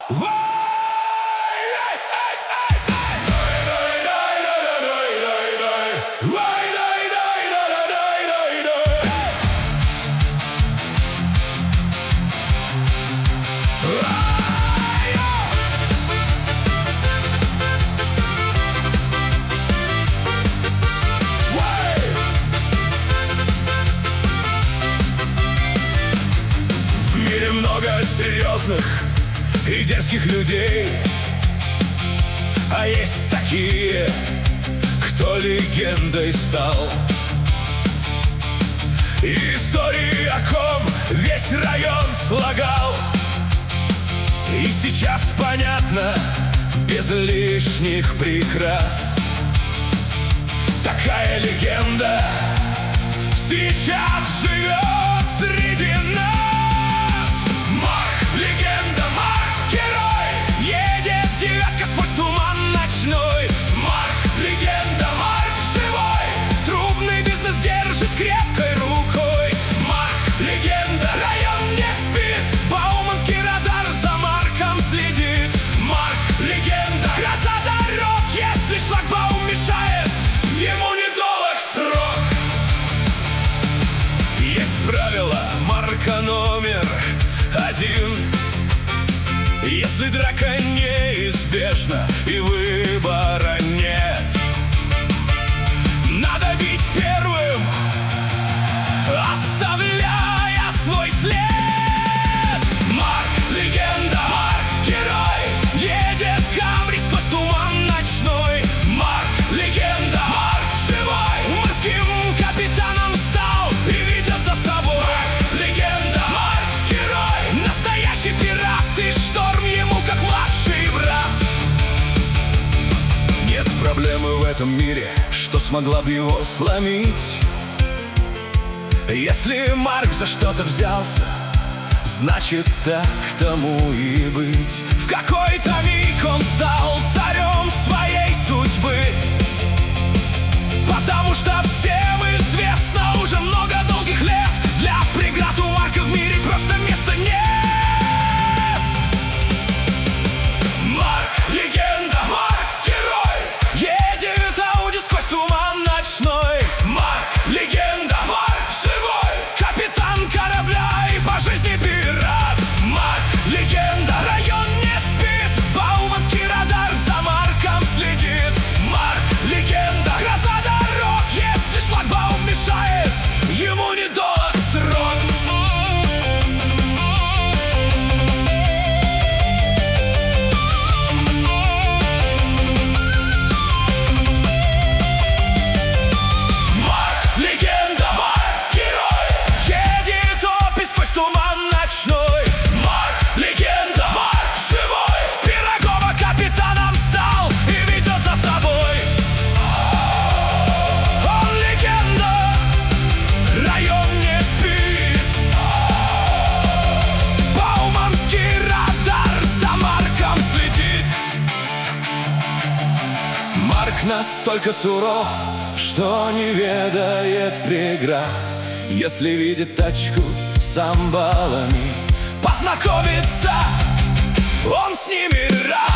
В мире много серьезных и дерзких людей, а есть такие, кто легендой стал. И истории, о ком весь район слагал, и сейчас понятно, без лишних прикрас. Такая легенда сейчас живет среди нас. Марк — легенда, Марк — герой, едет девятка сквозь туман ночной. Марк — легенда, Марк — живой, трубный бизнес держит крепкой рукой. Марк — легенда, район не спит, бауманский радар за Марком следит. Марк — легенда, гроза дорог, если шлагбаум мешает, ему недолг срок. Есть правило Марка номер 1: если драка неизбежна и выбора нет, надо бить первым, оставляя свой след. Марк — легенда, Марк — герой, едет Камри сквозь туман ночной. Марк — легенда, Марк — живой, морским капитаном стал и ведет за собой. Марк — легенда, Марк — герой, настоящий пират, и шторм ему как младший брат. Нет проблемы в этом мире, что смогла бы его сломить. Если Марк за что-то взялся, значит так тому и быть. В какой-то миг он стал царем своей судьбы, потому что всем известно уже много долгих лет, для преград у Марка в мире просто места нет. Марк — легенда, Марк — герой, едет Ауди сквозь туман ночной. Марк — легенда, Марк — живой, капитан корабля и по жизни пират. Марк — легенда, район не спит, бауманский радар за Марком следит. Марк — легенда, гроза дорог, если шлагбаум мешает, ему недолг срок. Марк — легенда, Марк — герой, едет Опель сквозь туман ночной. Марк — легенда, Марк — живой, в Пирогово капитаном стал и ведет за собой. Он легенда, район не спит, бауманский радар за Марком следит. Марк настолько суров, что не ведает преград. Если видит тачку с амбалами, познакомиться он с ними рад.